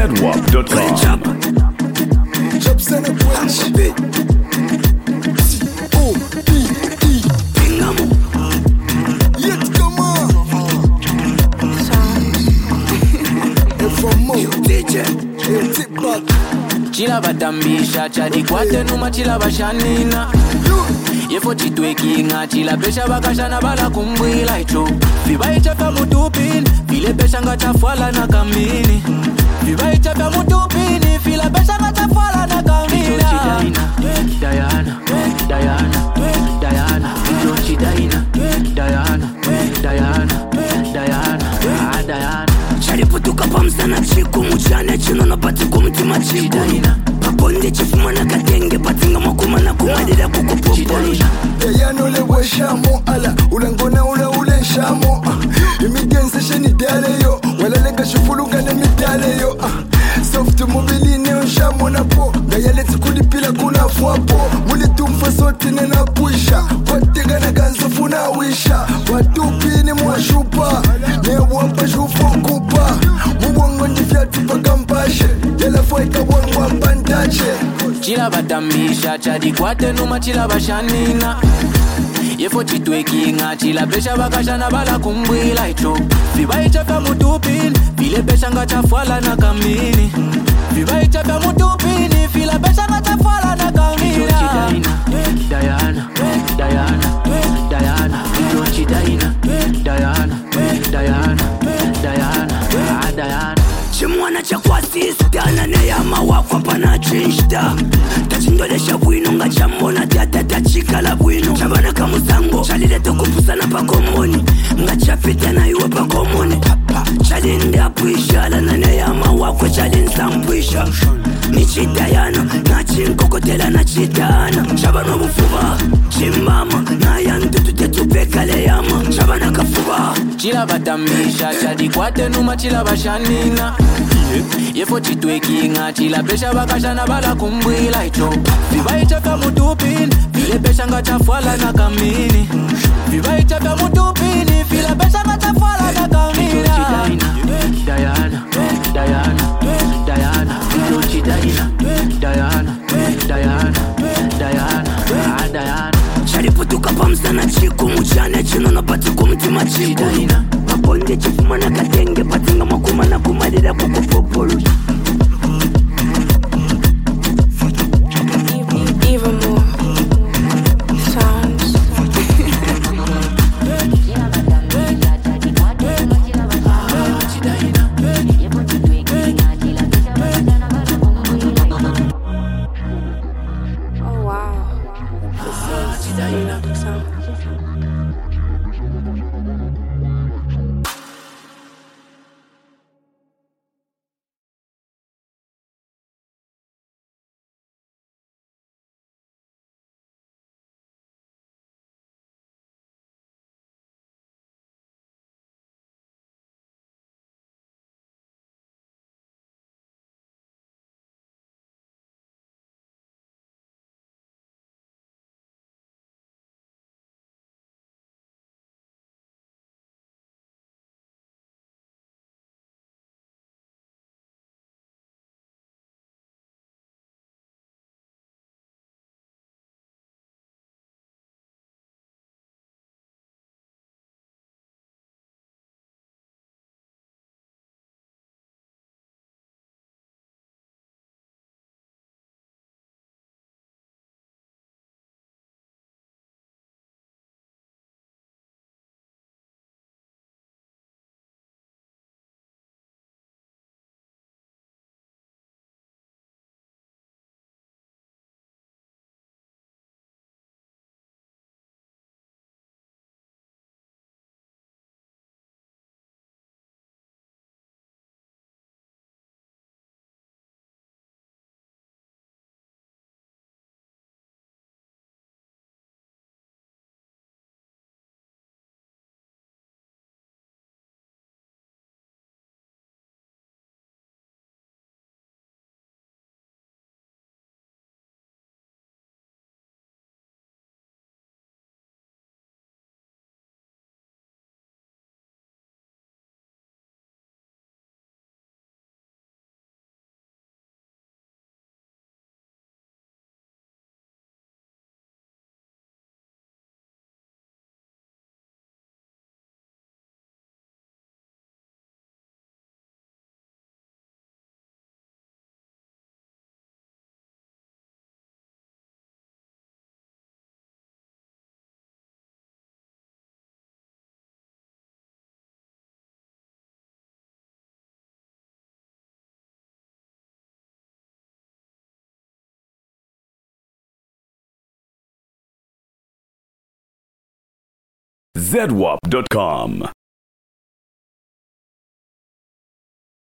ZWAP.com. Chop sana kwenye C-O-P-E Pingamo Yet come on F-O-M-O DJ Tip-Back Chila batambisha chadi kwate numa chila bashanina Yefo chitwekinga chila pesha bakashana bala kumbwila icho Viba ichapa mutupini Vile pesha nga chafwala na kamini Viba ichapa mutupini Vile pesha nga chafwala na kamini Diana, Diana, Diana Icho Diana, Diana, Diana, Diana, Diana Chaliputuka pamsana chiku muchane chino na patiku mtima chiku Paponde chifuma na katenge patinga makuma na kumadira kukupopo Diana ule weshamo ala ulangona ule shamo Imigense sheni dale yo Walalenga shufuluga na midale yo Soft mobili neo shamo na po Gaya leti kulipila kuna fwapo Muli tumfa sote nena kuisha Watega na ganza funa wisha Watupini mwashupa Newampa shufo kupa Mubongo njifyati pa kampashe Yela fwaika wangwa mpantache Chila batambisha chadi kwate numa chila bashanina Yefo chitwekinga chila pesha bakashana bala kumbwila icho Viba ichapa mutupini Vile pesha nga chafwala na kamini Viba ichapa mutupini Vile pesha nga chafwala na kamini Diana, Diana, Diana Icho Diana, Diana, Diana, Diana, Diana Chimwana chakwasistana neyama wakwa pana chinshita Tachindolesha bwino nga chambona tata tachikala bwino Chabana kamusango chalileta kupusana pakomoni Nga chapita na iwe pakomoni Chalinde apwishala na neyama wakwa chalinsampisha Nichitayana na chinkokotela na chitana Chabana bufuba chimbama na yantutu tetupekale yama Chabana kafuba Chila batambisha chadi kwate numa chila bashanina Yefo chitwekinga chila pesha bakashana bala kumbwila icho Viba ichapa mutupini Vile pesha nga chafwala na kamini Viba ichapa mutupini Vile pesha nga chafwala na kamini Diana, Diana, Diana Icho Diana, Diana, Diana, Diana, Diana Chaliputuka pamsana chiku muchane chino na patiku mtima chiku Paponde chifuma na katenge patinga makuma na kumadira kukupopolu Even more sounds. Oh wow. Sound. ZWAP.com.